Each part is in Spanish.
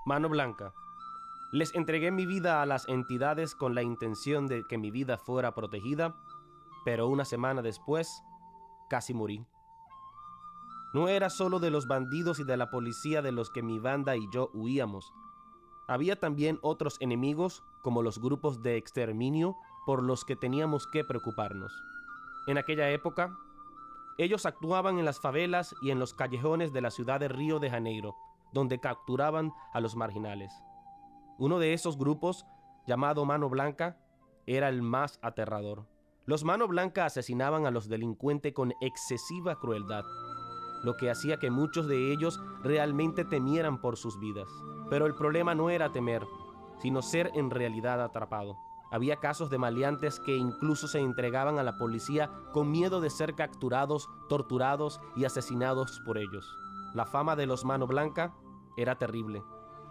Mano Blanca. Les entregué mi vida a las entidades con la intención de que mi vida fuera protegida, pero una semana después, casi morí. No era solo de los bandidos y de la policía de los que mi banda y yo huíamos. Había también otros enemigos, como los grupos de exterminio, por los que teníamos que preocuparnos. En aquella época, ellos actuaban en las favelas y en los callejones de la ciudad de Río de Janeiro, donde capturaban a los marginales. Uno de esos grupos, llamado Mano Blanca, era el más aterrador. Los Mano Blanca asesinaban a los delincuentes con excesiva crueldad, lo que hacía que muchos de ellos realmente temieran por sus vidas. Pero el problema no era temer, sino ser en realidad atrapado. Había casos de maleantes que incluso se entregaban a la policía con miedo de ser capturados, torturados y asesinados por ellos. La fama de los Mano Blanca era terrible,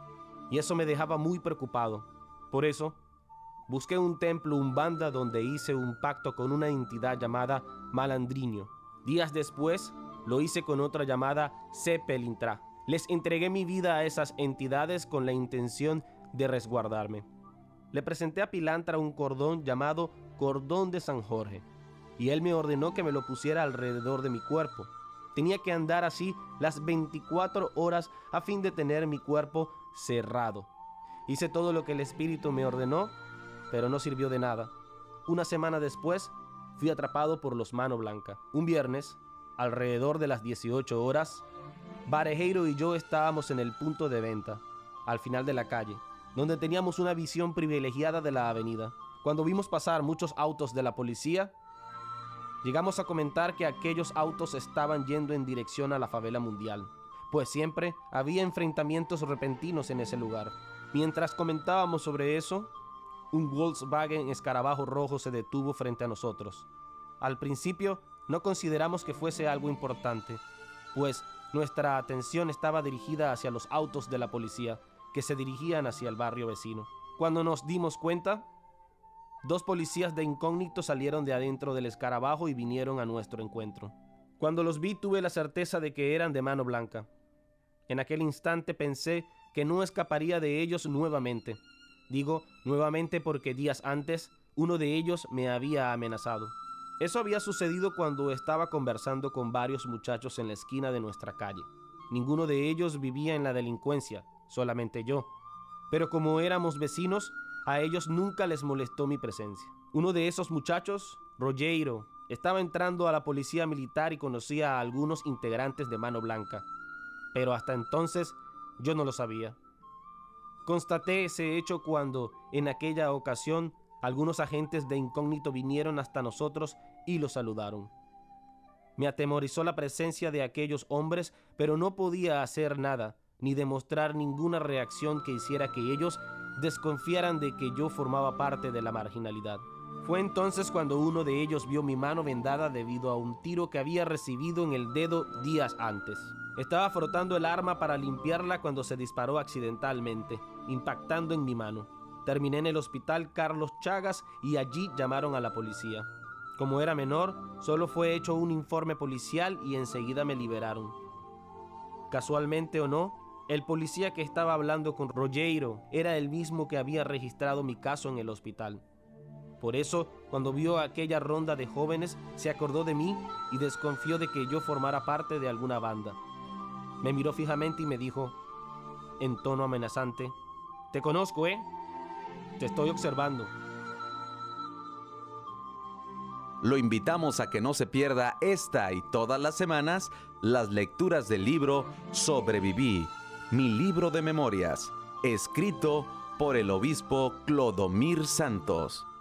y eso me dejaba muy preocupado. Por eso, busqué un templo Umbanda donde hice un pacto con una entidad llamada Malandrinho. Días después, lo hice con otra llamada Sepelintra. Les entregué mi vida a esas entidades con la intención de resguardarme. Le presenté a Pilantra un cordón llamado Cordón de San Jorge, y él me ordenó que me lo pusiera alrededor de mi cuerpo. Tenía que andar así las 24 horas a fin de tener mi cuerpo cerrado. Hice todo lo que el espíritu me ordenó, pero no sirvió de nada. Una semana después, fui atrapado por los Mano Blanca. Un viernes, alrededor de las 18 horas, Barejeiro y yo estábamos en el punto de venta, al final de la calle, donde teníamos una visión privilegiada de la avenida. Cuando vimos pasar muchos autos de la policía, llegamos a comentar que aquellos autos estaban yendo en dirección a la favela mundial, pues siempre había enfrentamientos repentinos en ese lugar. Mientras comentábamos sobre eso, un Volkswagen Escarabajo rojo se detuvo frente a nosotros. Al principio no consideramos que fuese algo importante, pues nuestra atención estaba dirigida hacia los autos de la policía que se dirigían hacia el barrio vecino. Cuando nos dimos cuenta, 2 policías de incógnito salieron de adentro del escarabajo y vinieron a nuestro encuentro. Cuando los vi, tuve la certeza de que eran de Mano Blanca. En aquel instante pensé que no escaparía de ellos nuevamente. Digo nuevamente porque días antes uno de ellos me había amenazado. Eso había sucedido cuando estaba conversando con varios muchachos en la esquina de nuestra calle. Ninguno de ellos vivía en la delincuencia, solamente yo. Pero como éramos vecinos, a ellos nunca les molestó mi presencia. Uno de esos muchachos, Rogério, estaba entrando a la policía militar y conocía a algunos integrantes de Mano Blanca. Pero hasta entonces yo no lo sabía. Constaté ese hecho cuando, en aquella ocasión, algunos agentes de incógnito vinieron hasta nosotros y los saludaron. Me atemorizó la presencia de aquellos hombres, pero no podía hacer nada, ni demostrar ninguna reacción que hiciera que ellos desconfiaran de que yo formaba parte de la marginalidad. Fue entonces cuando uno de ellos vio mi mano vendada debido a un tiro que había recibido en el dedo días antes. Estaba frotando el arma para limpiarla cuando se disparó accidentalmente, impactando en mi mano. Terminé en el hospital Carlos Chagas y allí llamaron a la policía. Como era menor, solo fue hecho un informe policial y enseguida me liberaron. Casualmente o no, el policía que estaba hablando con Rogério era el mismo que había registrado mi caso en el hospital. Por eso, cuando vio aquella ronda de jóvenes, se acordó de mí y desconfió de que yo formara parte de alguna banda. Me miró fijamente y me dijo, en tono amenazante, «Te conozco, ¿eh? Te estoy observando». Lo invitamos a que no se pierda esta y todas las semanas las lecturas del libro Sobreviví, mi libro de memorias, escrito por el obispo Clodomir Santos.